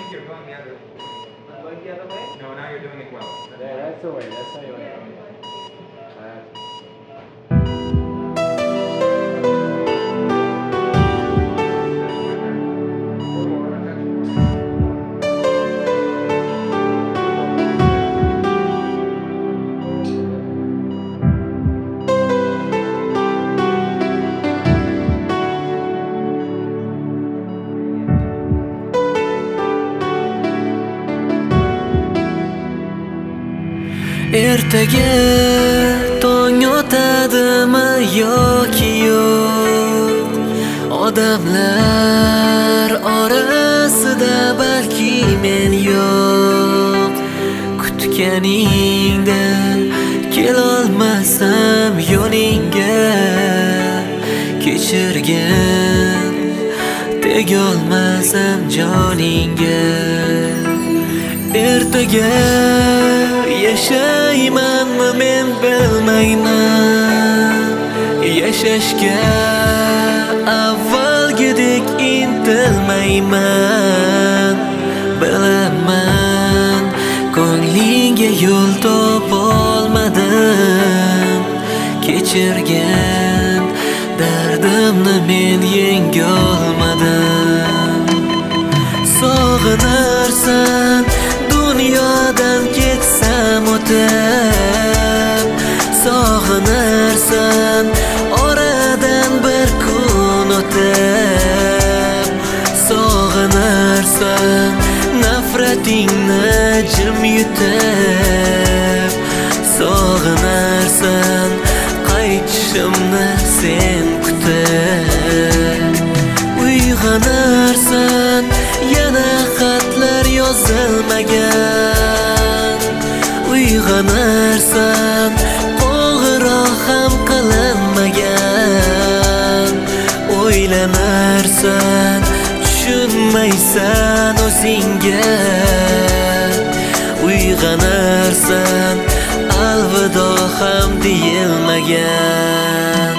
think you're going the other way. I'm going the other way? No, now you're doing it well. Yeah, that's the way. That's how you want it. Ertaga tong otadimi yoki yo'q? Odamlar orasida balki men yo'q. Kutganingda kelolmasam yo'lingga, kechirgin tegolmasam joningga. Ertaga yashaymanmi men bilmayman. Yashashga avvalgidek intilmayman. Bilaman ko'nglingga yo'l topolmadim. Kechirgin dardimni men yengolmadim. Sog'inarsan dunyodan ketsam o'tib, sog'inarsan oradan bir kun o'tib, sog'inarsan nafratingni jim yutib, sog'inarsan qaytishimni sen kutib. Uyg'onarsan yana xatlar yozilmagan, uyg'onarsan qo'ng'iroq ham qilinmagan. O'ylanarsan tushunmaysan o'zingga, uyg'onarsan alvido ham deyilmagan.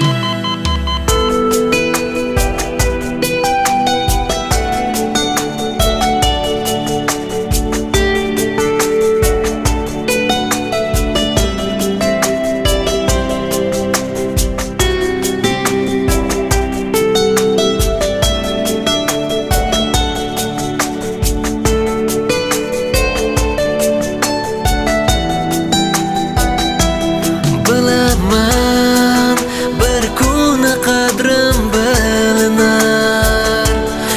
Bilaman bir kun qadrim bilinar,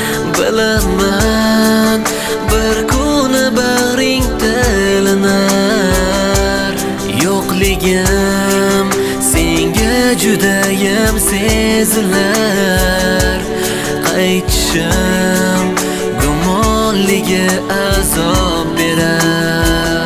bilaman bir kun bag'ring tilinar. Yo'qligim senga judayam sezilar, qaytishim gumonliga azob berar.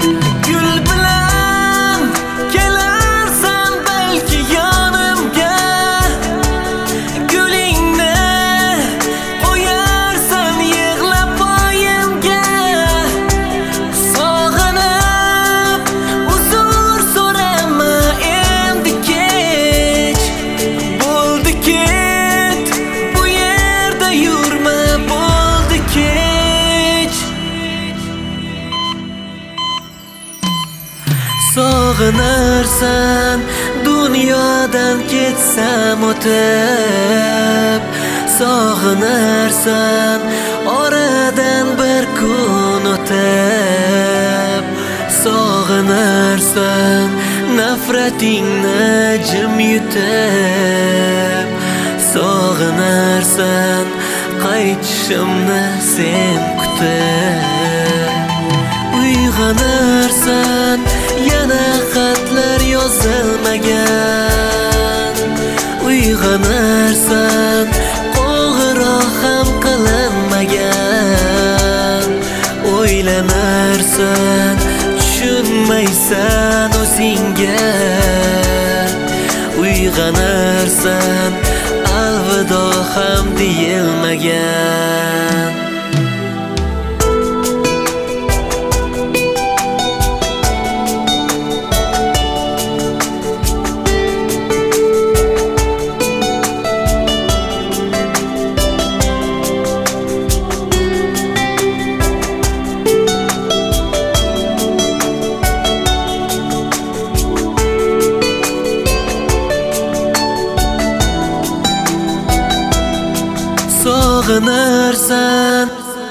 Sog'inarsan dunyodan ketsam o'tib, sog'inarsan oradan bir kun o'tib, sog'inarsan nafratingni jim yutib, sog'inarsan qaytishimni sen kutib. Uyg'onarsan yana xatlar yozilmagan, uyg'onarsan qo'ng'iroq ham qilinmagan. O'ylanarsan tushunmaysan o'zingga, uyg'onarsan alvido ham deyilmagan. sog'inarsan